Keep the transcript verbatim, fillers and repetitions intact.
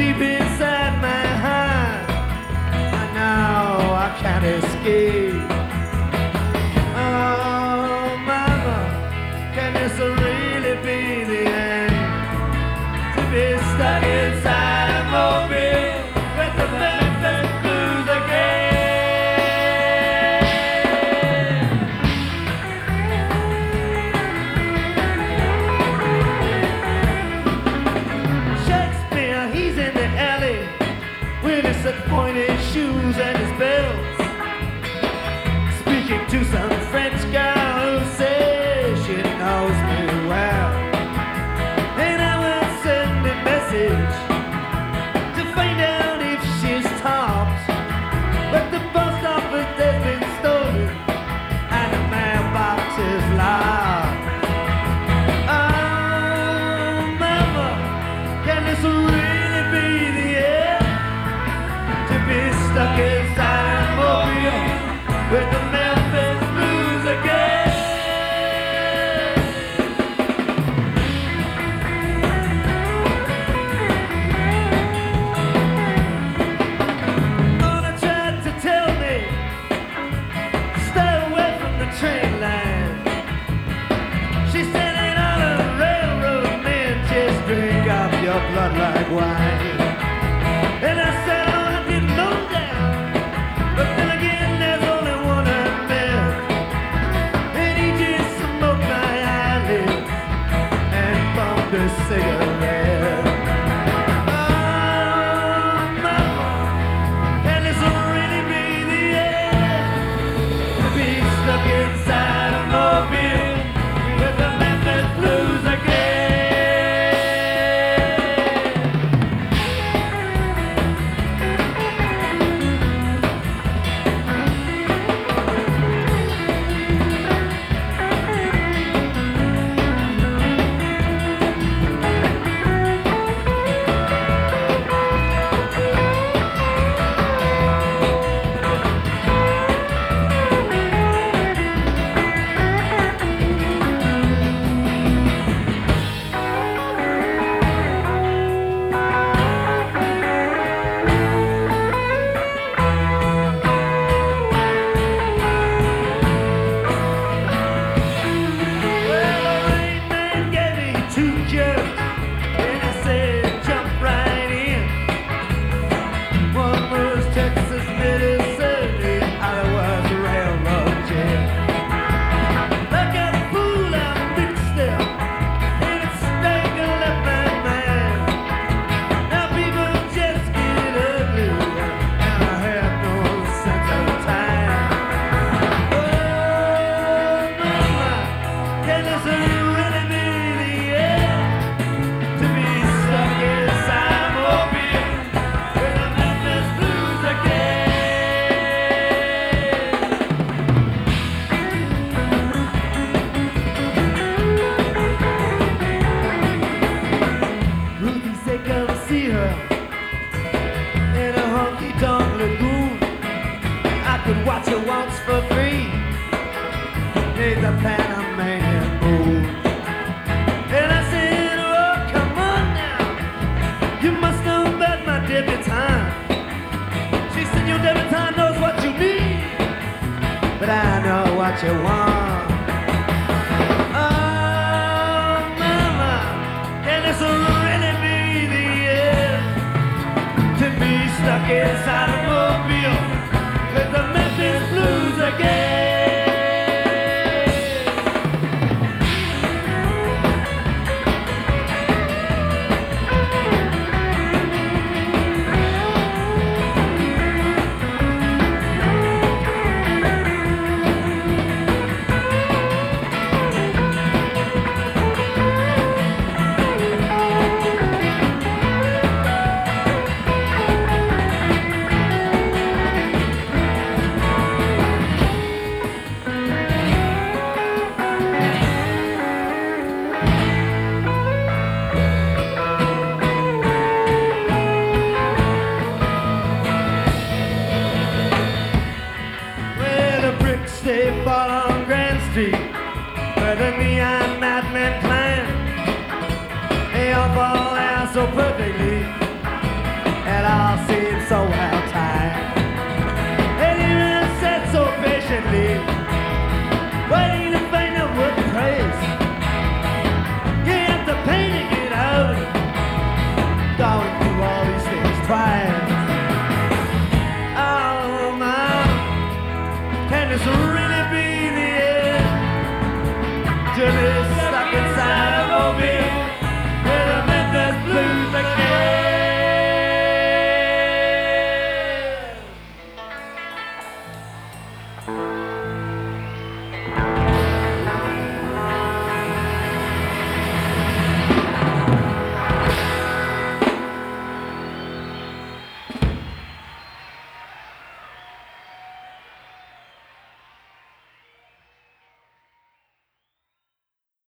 deep inside my heart. And now I can't escape. Oh, mama, can this really be the end? To be stuck inside a mobile with the Memphis Blues again. Shakespeare, he's in the alley with his pointed shoes and his bells, speaking to some French girl who says she knows me well. And I will send a message to find out if she's topped, but the post office has been stolen and the mailbox is locked. Oh, mama, can this really be the end? To be stuck inside a mobile with the Memphis Blues again. Mama tried to tell me, stay away from the train line. She said, ain't all the railroad men just drink up your blood like wine. And I said, oh, I didn't know that. But then again, there's only one I met, and he just smoked my eyelids and bummed a cigarette. Oh, mama, can this really be the end? To be stuck inside a mobile with the Memphis Blues again. Watch it once for free. Need the Panamanian moon. And I said, oh, come on now, you must know about my debutante. She said, your debutante knows what you need, but I know what you want. Oh, mama, can this really be the end? To be stuck inside a mobile with the Memphis Blues again. Street, where the neon madmen climb. They all fall out so perfectly this really be the end? Jimmy